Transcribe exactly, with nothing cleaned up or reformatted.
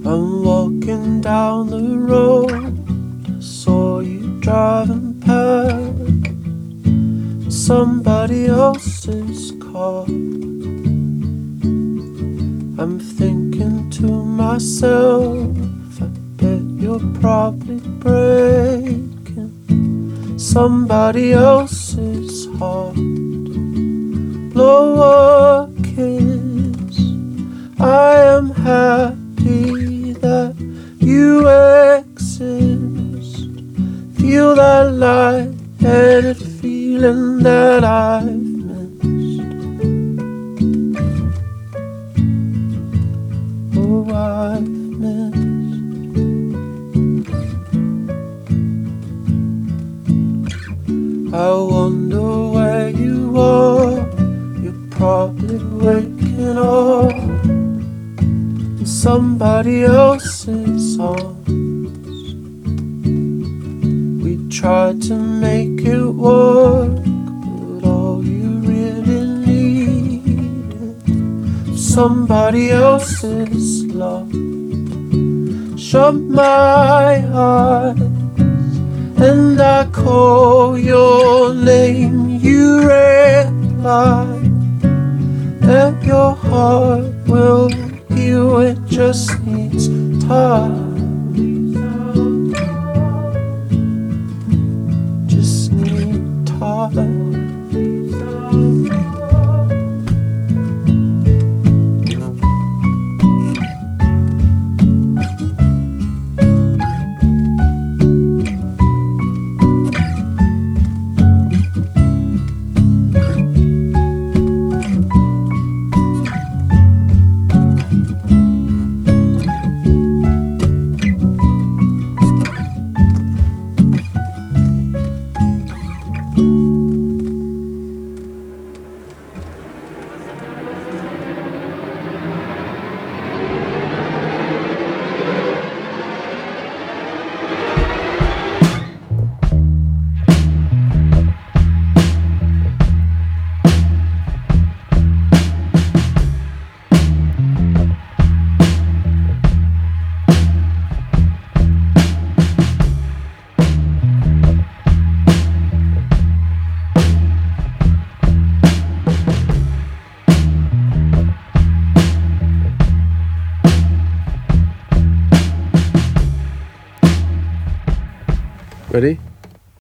I'm walking down the road, I saw you driving past somebody else's car. I'm thinking to myself, I bet you're probably breaking somebody else's heart. Blow a kiss, I am happy that you exist. Feel that light-headed feeling that I've missed. Oh, I've missed. I wonder where you are. You're probably waking up in somebody else's arms. We tried to make it work, but all you really needed was somebody else's love. Shut my eyes and I call your name. You reply that your heart will heal, it just needs time. Just need time. Ready?